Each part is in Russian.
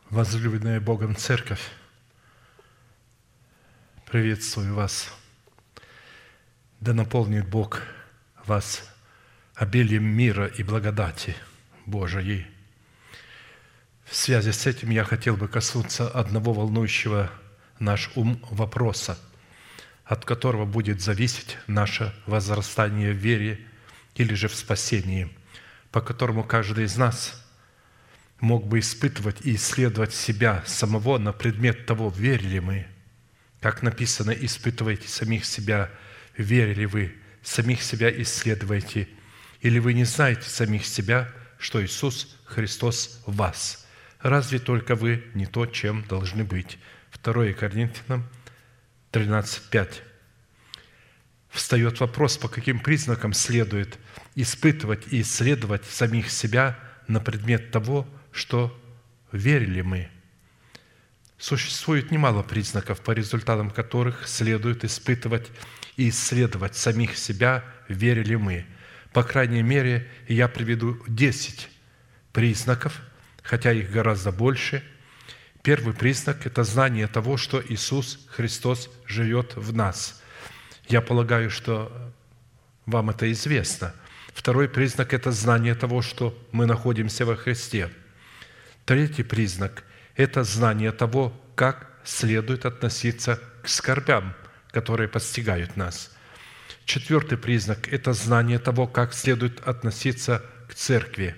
Возлюбленная Богом Церковь, приветствую вас. Да наполнит Бог вас обилием мира и благодати Божией. В связи с этим я хотел бы коснуться одного волнующего наш ум вопроса, от которого будет зависеть наше возрастание в вере или же в спасении, по которому каждый из нас мог бы испытывать и исследовать себя самого на предмет того, верили мы. Как написано, испытывайте самих себя, верили вы, самих себя исследуйте, или вы не знаете самих себя, что Иисус Христос в вас. Разве только вы не то, чем должны быть? 2 Коринфянам 13:5. Встает вопрос, по каким признакам следует испытывать и исследовать самих себя на предмет того, что верили мы. Существует немало признаков, по результатам которых следует испытывать и исследовать самих себя, верили мы. По крайней мере, я приведу 10 признаков, хотя их гораздо больше. Первый признак – это знание того, что Иисус Христос живет в нас. Я полагаю, что вам это известно. Второй признак – это знание того, что мы находимся во Христе. Третий признак – это знание того, как следует относиться к скорбям, которые постигают нас. Четвертый признак – это знание того, как следует относиться к церкви.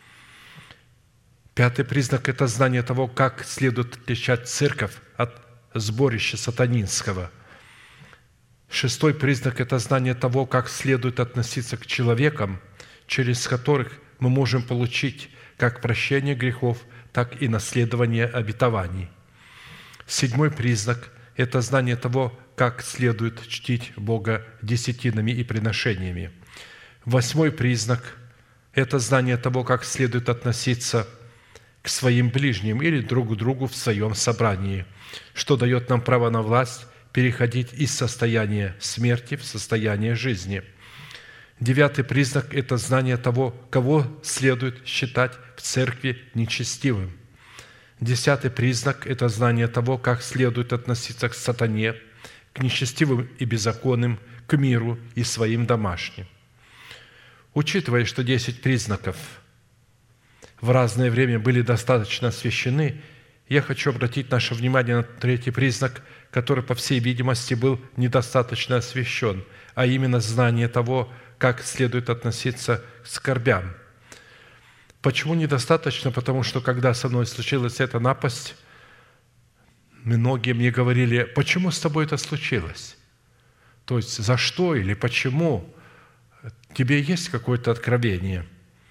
Пятый признак – это знание того, как следует отличать церковь от сборища сатанинского. Шестой признак – это знание того, как следует относиться к человекам, через которых мы можем получить как прощение грехов, так и наследование обетований. Седьмой признак – это знание того, как следует чтить Бога десятинами и приношениями. Восьмой признак – это знание того, как следует относиться к своим ближним или друг к другу в своем собрании, что дает нам право на власть переходить из состояния смерти в состояние жизни. Девятый признак – это знание того, кого следует считать в церкви нечестивым. Десятый признак – это знание того, как следует относиться к сатане, к нечестивым и беззаконным, к миру и своим домашним. Учитывая, что 10 признаков в разное время были достаточно освящены, я хочу обратить наше внимание на третий признак, который, по всей видимости, был недостаточно освящен, а именно знание того, как следует относиться к скорбям. Почему недостаточно? Потому что, когда со мной случилась эта напасть, многие мне говорили: почему с тобой это случилось? То есть, за что или почему? Тебе есть какое-то откровение?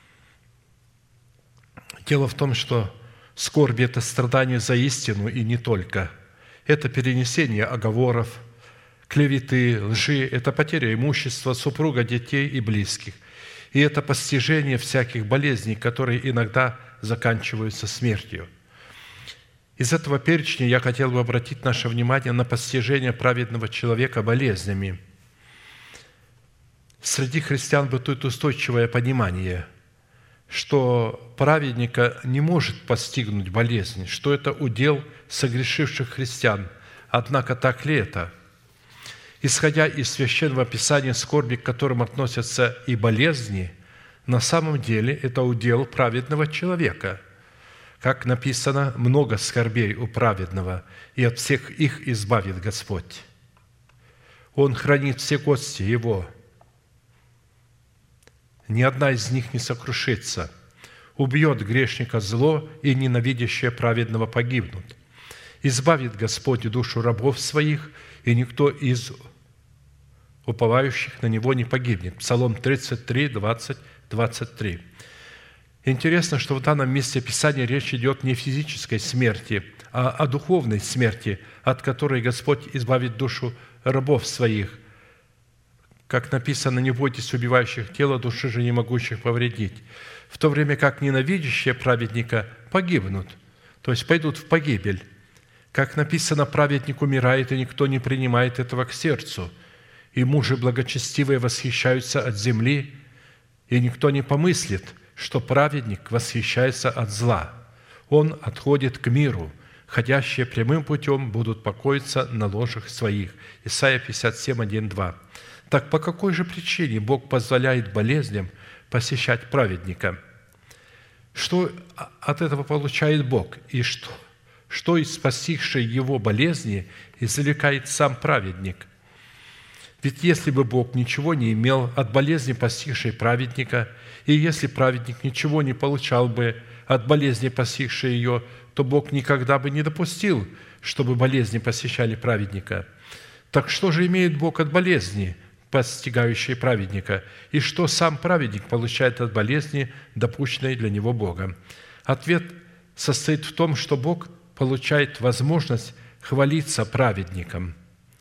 Дело в том, что скорбь – это страдание за истину, и не только. Это перенесение оговоров, клеветы, лжи, это потеря имущества, супруга, детей и близких. И это постижение всяких болезней, которые иногда заканчиваются смертью. Из этого перечня я хотел бы обратить наше внимание на постижение праведного человека болезнями. Среди христиан бытует устойчивое понимание, что праведника не может постигнуть болезнь, что это удел согрешивших христиан. Однако так ли это? Исходя из Священного Писания, скорби, к которым относятся и болезни, на самом деле это удел праведного человека. Как написано: «Много скорбей у праведного, и от всех их избавит Господь. Он хранит все кости его, ни одна из них не сокрушится. Убьет грешника зло, и ненавидящие праведного погибнут. Избавит Господь душу рабов своих, и никто из уповающих на Него не погибнет». Псалом 33, 20, 23. Интересно, что в данном месте Писания речь идет не о физической смерти, а о духовной смерти, от которой Господь избавит душу рабов своих. Как написано: «Не бойтесь убивающих тело, души же не могущих повредить», в то время как ненавидящие праведника погибнут, то есть пойдут в погибель. Как написано: «Праведник умирает, и никто не принимает этого к сердцу, и мужи благочестивые восхищаются от земли, и никто не помыслит, что праведник восхищается от зла. Он отходит к миру. Ходящие прямым путем будут покоиться на ложах своих». Исайя 57, 1, 2. Так по какой же причине Бог позволяет болезням посещать праведника? Что от этого получает Бог? И что из постигшей его болезни извлекает сам праведник? Ведь если бы Бог ничего не имел от болезни постигшей праведника, и если праведник ничего не получал бы от болезни постигшей ее, то Бог никогда бы не допустил, чтобы болезни посещали праведника. Так что же имеет Бог от болезни, постигающей праведника, и что сам праведник получает от болезни, допущенной для него Богом? Ответ состоит в том, что Бог получает возможность хвалиться праведником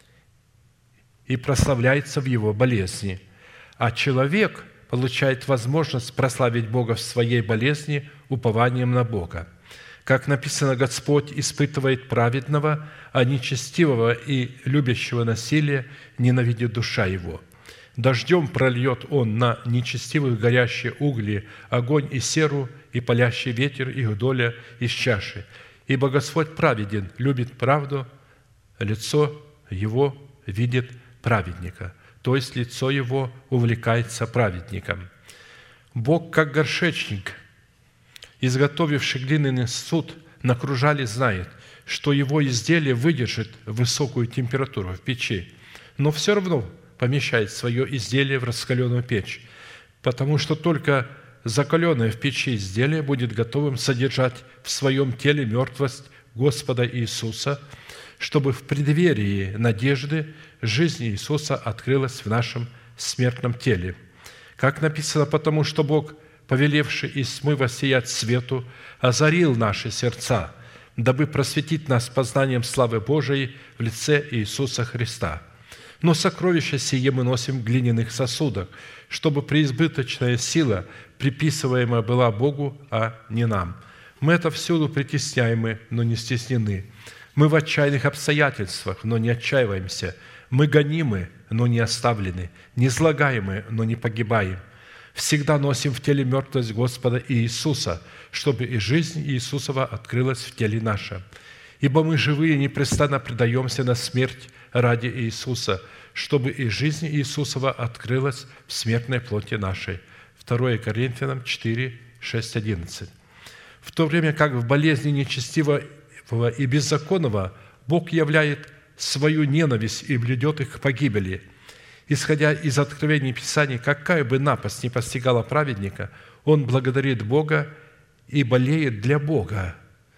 и прославляется в его болезни, а человек получает возможность прославить Бога в своей болезни упованием на Бога. Как написано, Господь испытывает праведного, а нечестивого и любящего насилие ненавидит душа его. Дождем прольет Он на нечестивых горящие угли, огонь и серу, и палящий ветер их доля из чаши. Ибо Господь праведен, любит правду, лицо Его видит праведника, то есть лицо Его увлекается праведником. Бог, как горшечник, изготовивший глиняный сосуд на кружале, знает, что его изделие выдержит высокую температуру в печи, но все равно помещает свое изделие в раскаленную печь, потому что только закаленное в печи изделие будет готовым содержать в своем теле мертвость Господа Иисуса, чтобы в преддверии надежды жизнь Иисуса открылась в нашем смертном теле. Как написано, потому что Бог, повелевший из тьмы воссиять свету, озарил наши сердца, дабы просветить нас познанием славы Божией в лице Иисуса Христа. Но сокровище сие мы носим в глиняных сосудах, чтобы преизбыточная сила, приписываемая была Богу, а не нам. Мы это всюду притесняемы, но не стеснены. Мы в отчаянных обстоятельствах, но не отчаиваемся. Мы гонимы, но не оставлены, низлагаемы, но не погибаем. Всегда носим в теле мертвость Господа Иисуса, чтобы и жизнь Иисусова открылась в теле нашем. Ибо мы живые непрестанно предаемся на смерть ради Иисуса, чтобы и жизнь Иисусова открылась в смертной плоти нашей». 2 Коринфянам 4, 6, 11. В то время как в болезни нечестивого и беззаконного Бог являет свою ненависть и блюдет их к погибели. Исходя из откровений Писаний, какая бы напасть ни постигала праведника, он благодарит Бога и болеет для Бога.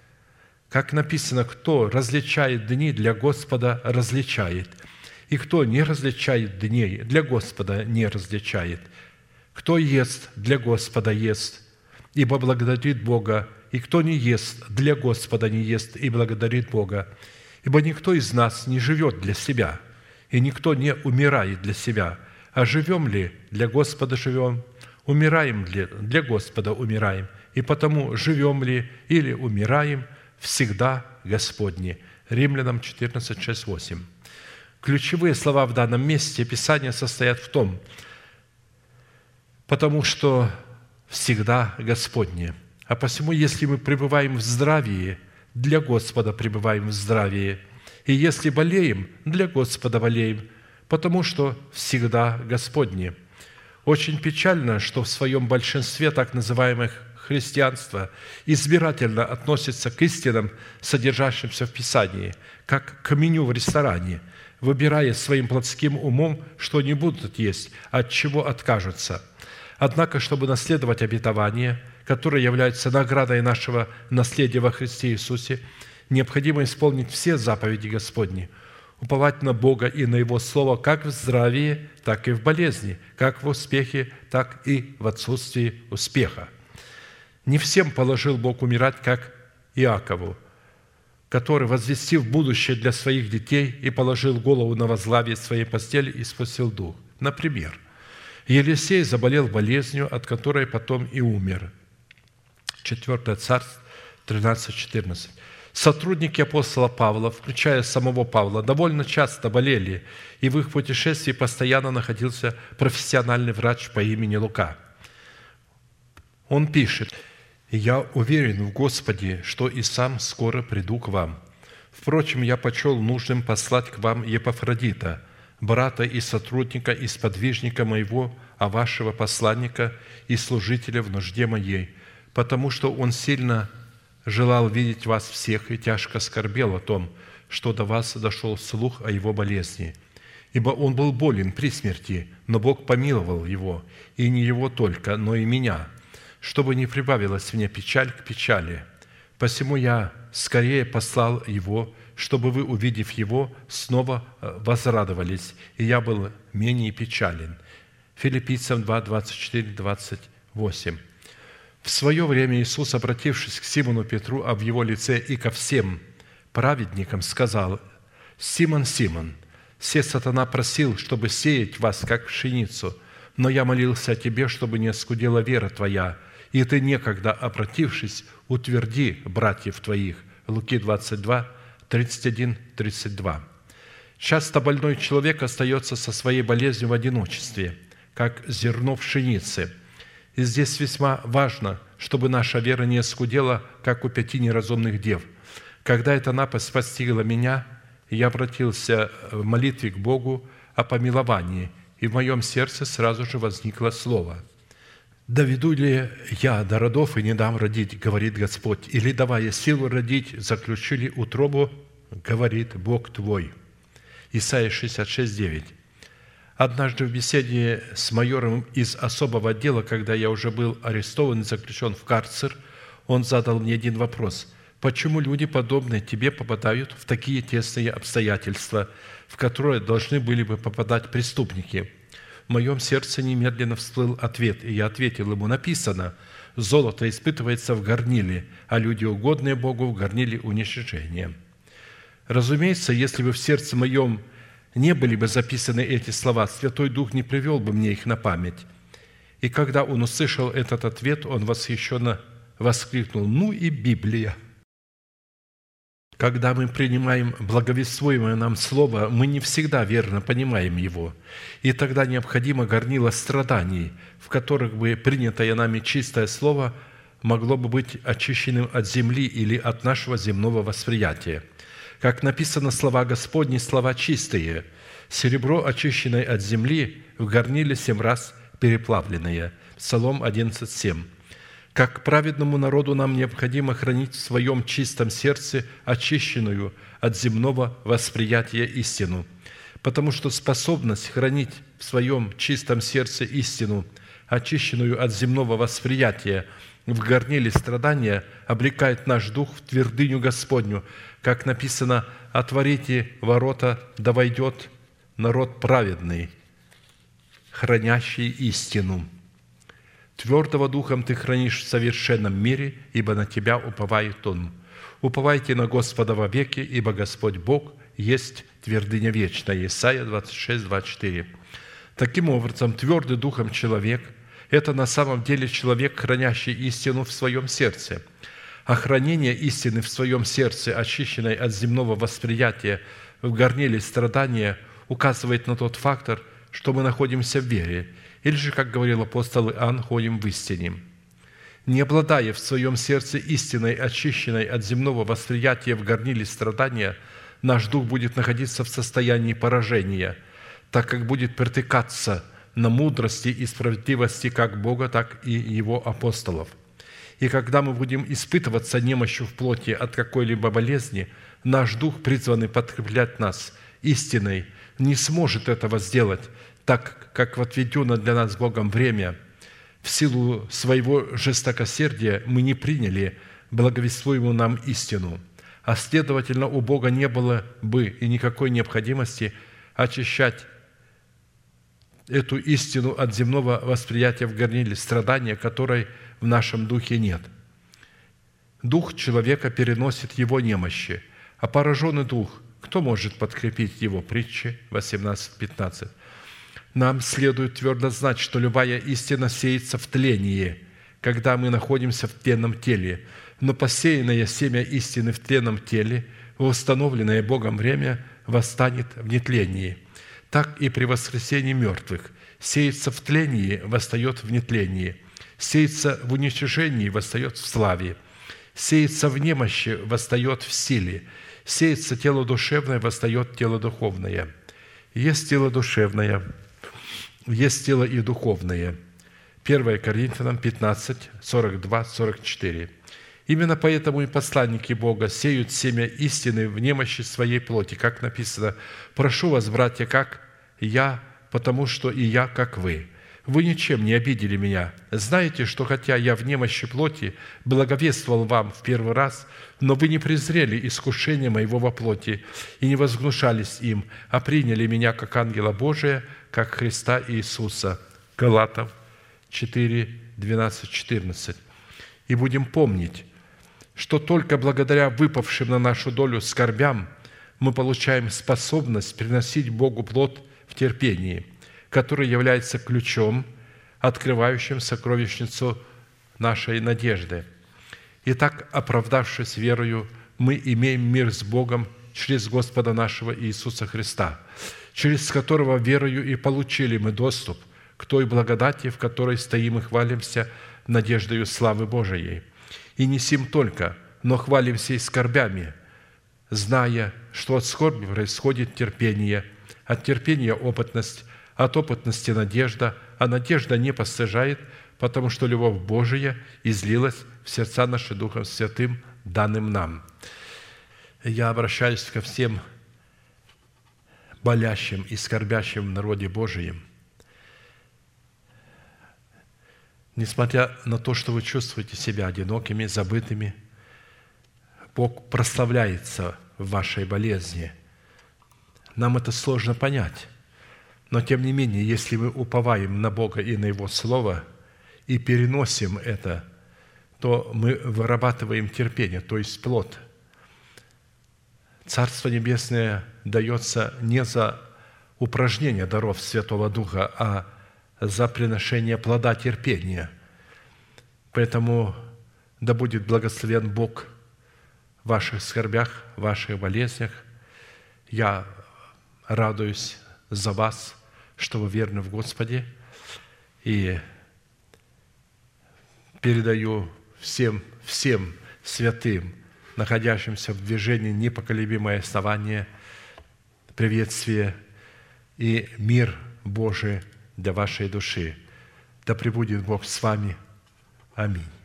Как написано, кто различает дни, для Господа различает, и кто не различает дней, для Господа не различает. Кто ест, для Господа ест, ибо благодарит Бога, и кто не ест, для Господа не ест, и благодарит Бога. Ибо никто из нас не живет для себя, и никто не умирает для себя. А живем ли, для Господа живем, умираем ли, для Господа умираем, и потому живем ли или умираем, всегда Господни». Римлянам 14, 6, 8. Ключевые слова в данном месте Писания состоят в том, потому что всегда Господне. А посему, если мы пребываем в здравии, для Господа пребываем в здравии, и если болеем, для Господа болеем, потому что всегда Господне. Очень печально, что в своем большинстве так называемых христианства избирательно относится к истинам, содержащимся в Писании, как к меню в ресторане, выбирая своим плотским умом, что не будут есть, от чего откажутся. Однако, чтобы наследовать обетование, которое является наградой нашего наследия во Христе Иисусе, необходимо исполнить все заповеди Господни, уповать на Бога и на Его Слово как в здравии, так и в болезни, как в успехе, так и в отсутствии успеха. Не всем положил Бог умирать, как Иакову, который, возвестив будущее для своих детей и положил голову на возглавие своей постели и спустил дух. Например, Елисей заболел болезнью, от которой потом и умер. 4 Царств 13-14. Сотрудники апостола Павла, включая самого Павла, довольно часто болели, и в их путешествии постоянно находился профессиональный врач по имени Лука. Он пишет: И я уверен в Господе, что и сам скоро приду к вам. Впрочем, я почел нужным послать к вам Епафродита, брата и сотрудника и сподвижника моего, а вашего посланника и служителя в нужде моей, потому что он сильно желал видеть вас всех и тяжко скорбел о том, что до вас дошел слух о его болезни. Ибо он был болен при смерти, но Бог помиловал его, и не его только, но и меня, чтобы не прибавилась мне печаль к печали. Посему я скорее послал его, чтобы вы, увидев его, снова возрадовались, и я был менее печален». Филиппийцам 2, 24, 28. В свое время Иисус, обратившись к Симону Петру, а в его лице и ко всем праведникам, сказал: «Симон, Симон, се сатана просил, чтобы сеять вас, как пшеницу, но я молился о тебе, чтобы не оскудела вера твоя, и ты, некогда обратившись, утверди братьев твоих». Луки 22, 31, 32. Часто больной человек остается со своей болезнью в одиночестве, как зерно пшеницы. И здесь весьма важно, чтобы наша вера не оскудела, как у 5 неразумных дев. Когда эта напасть постигла меня, я обратился в молитве к Богу о помиловании, и в моем сердце сразу же возникло слово: «Доведу ли я до родов и не дам родить, говорит Господь, или, давая силу родить, заключу ли утробу, говорит Бог твой». Исайя 66, 9. Однажды в беседе с майором из особого отдела, когда я уже был арестован и заключен в карцер, он задал мне один вопрос: «Почему люди, подобные тебе, попадают в такие тесные обстоятельства, в которые должны были бы попадать преступники?» В моем сердце немедленно всплыл ответ, и я ответил ему: написано: «Золото испытывается в горниле, а люди, угодные Богу, в горниле уничижения». Разумеется, если бы в сердце моем не были бы записаны эти слова, Святой Дух не привел бы мне их на память. И когда он услышал этот ответ, он восхищенно воскликнул: «Ну и Библия!» Когда мы принимаем благовествуемое нам Слово, мы не всегда верно понимаем его, и тогда необходимо горнило страданий, в которых бы принятое нами чистое Слово могло бы быть очищенным от земли или от нашего земного восприятия. Как написано, слова Господни – слова чистые, серебро, очищенное от земли, в горниле 7 раз переплавленное. Псалом 11:7. Как праведному народу нам необходимо хранить в своем чистом сердце очищенную от земного восприятия истину, потому что способность хранить в своем чистом сердце истину, очищенную от земного восприятия, в горниле страдания, облекает наш дух в твердыню Господню, как написано: «Отворите ворота, да войдет народ праведный, хранящий истину». Твердого духом ты хранишь в совершенном мире, ибо на тебя уповает Он. Уповайте на Господа вовеки, ибо Господь Бог есть твердыня вечная. Исайя 26, 24. Таким образом, твердый духом человек – это на самом деле человек, хранящий истину в своем сердце. А хранение истины в своем сердце, очищенной от земного восприятия в горниле страдания, указывает на тот фактор, что мы находимся в вере, или же, как говорил апостол Иоанн, ходим в истине. Не обладая в своем сердце истиной, очищенной от земного восприятия в горниле страдания, наш дух будет находиться в состоянии поражения, так как будет притыкаться на мудрости и справедливости как Бога, так и Его апостолов. И когда мы будем испытываться немощью в плоти от какой-либо болезни, наш дух, призванный подкреплять нас истиной, не сможет этого сделать, так как в отведенное для нас Богом время, в силу своего жестокосердия, мы не приняли благовествуемую нам истину, а следовательно, у Бога не было бы и никакой необходимости очищать эту истину от земного восприятия в горниле страдания, которой в нашем духе нет. Дух человека переносит его немощи, а пораженный дух, кто может подкрепить его? Притчи 18:15. Нам следует твердо знать, что любая истина сеется в тлении, когда мы находимся в тленном теле, но посеянное семя истины в тленном теле, в установленное Богом время, восстанет в нетлении. Так и при воскресении мертвых сеется в тлении, восстает в нетлении. Сеется в уничижении, восстает в славе. Сеется в немощи, восстает в силе. Сеется тело душевное, восстает тело духовное. Есть тело душевное, есть тело и духовное. 1 Коринфянам 15, 42, 44. Именно поэтому и посланники Бога сеют семя истины в немощи своей плоти, как написано: «Прошу вас, братья, как я, потому что и я, как вы. Вы ничем не обидели меня. Знаете, что хотя я в немощи плоти благовествовал вам в первый раз, но вы не презрели искушение моего во плоти и не возгнушались им, а приняли меня как ангела Божия, как Христа Иисуса». Галатам 4, 12, 14. «И будем помнить, что только благодаря выпавшим на нашу долю скорбям мы получаем способность приносить Богу плод в терпении, который является ключом, открывающим сокровищницу нашей надежды. Итак, оправдавшись верою, мы имеем мир с Богом через Господа нашего Иисуса Христа, через которого верою и получили мы доступ к той благодати, в которой стоим и хвалимся надеждою славы Божией. И не сим только, но хвалимся и скорбями, зная, что от скорби происходит терпение, от терпения опытность, от опытности надежда, а надежда не постыжает, потому что любовь Божия излилась в сердца наши Духом Святым, данным нам». Я обращаюсь ко всем болящим и скорбящим в народе Божием. Несмотря на то, что вы чувствуете себя одинокими, забытыми, Бог прославляется в вашей болезни. Нам это сложно понять, но тем не менее, если мы уповаем на Бога и на Его Слово и переносим это, то мы вырабатываем терпение, то есть плод. Царство Небесное дается не за упражнение даров Святого Духа, а за приношение плода терпения. Поэтому да будет благословен Бог в ваших скорбях, в ваших болезнях. Я радуюсь за вас, что вы верны в Господе, и передаю всем святым, находящимся в движении непоколебимое основание, приветствие и мир Божий для вашей души. Да пребудет Бог с вами. Аминь.